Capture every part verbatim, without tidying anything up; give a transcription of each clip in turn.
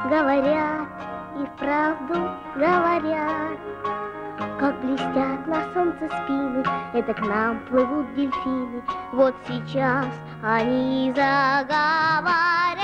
говорят, и вправду говорят. Как блестят на солнце спины, это к нам плывут дельфины. Вот сейчас они заговорят.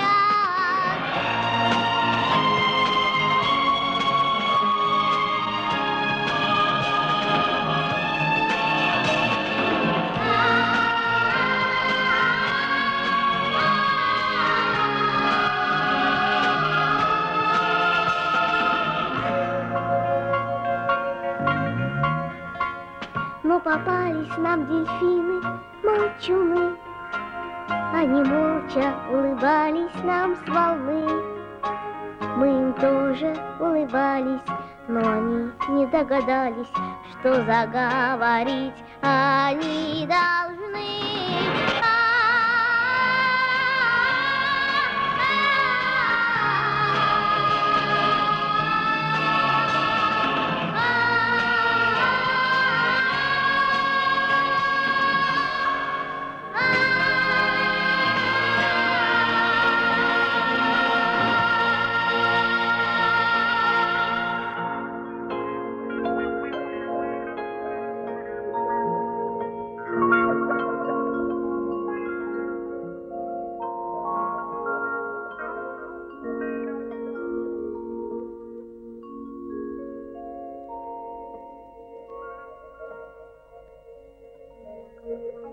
Но попались нам дельфины молчуны, они молча улыбались нам с волны. Мы им тоже улыбались, но они не догадались, что заговорить они должны. Thank you.